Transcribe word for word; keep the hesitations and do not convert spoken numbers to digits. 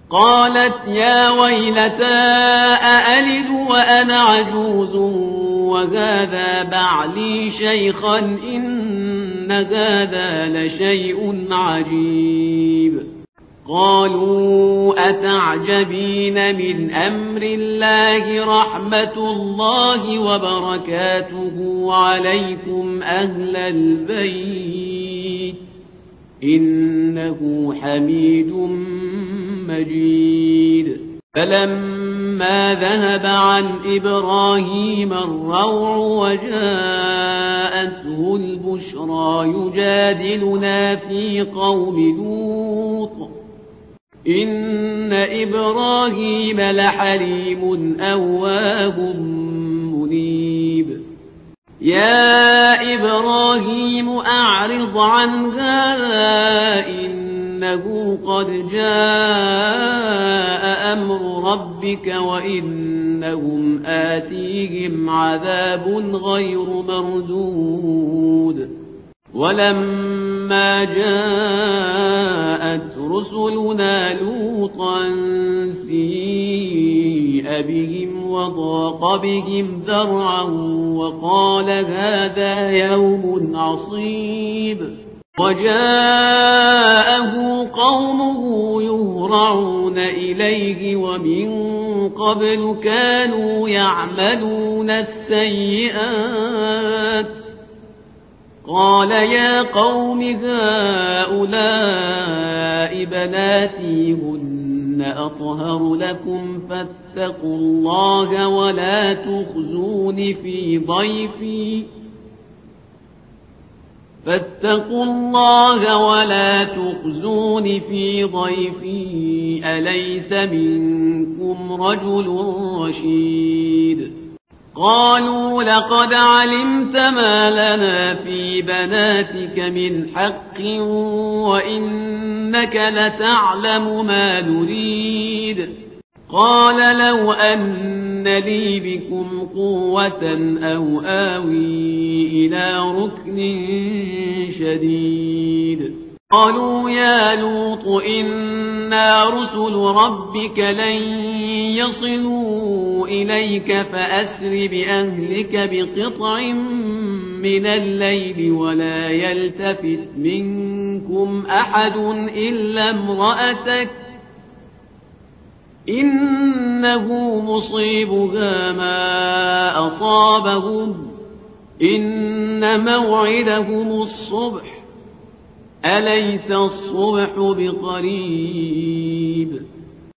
قالت يا ويلتى أألد وأنا عجوز وهذا بعلي شيخا إن هذا لشيء عجيب قالوا أتعجبين من أمر الله رحمة الله وبركاته عليكم أهل البيت إنه حميد مجيد فلما ذهب عن إبراهيم الروع وجاءته البشرى يجادلنا في قوم لوط إن إبراهيم لحليم أواه منيب يا إبراهيم أعرض عن هذا إنه قد جاء أمر ربك وإنهم آتيهم عذاب غير مردود ولما جاءت رسلنا لوطا سيء بهم وضاق بهم ذرعا وقال هذا يوم عصيب وجاءه قومه يهرعون إليه ومن قبل كانوا يعملون السيئات قال يا قوم هؤلاء بناتي هن أطهر لكم فاتقوا الله ولا تخزون في ضيفي فاتقوا الله ولا تخزون في ضيفي أليس منكم رجل رشيد قالوا لقد علمت ما لنا في بناتك من حق وإنك لتعلم ما نريد قال لو أن لي بكم قوة أو آوي إلى ركن شديد قالوا يا لوط إنا رسل ربك لن يصلوا إليك فأسر بأهلك بقطع من الليل ولا يلتفت منكم أحد إلا امرأتك إنه مصيبها ما أصابهم إن موعدهم الصبح أليس الصبح بقريب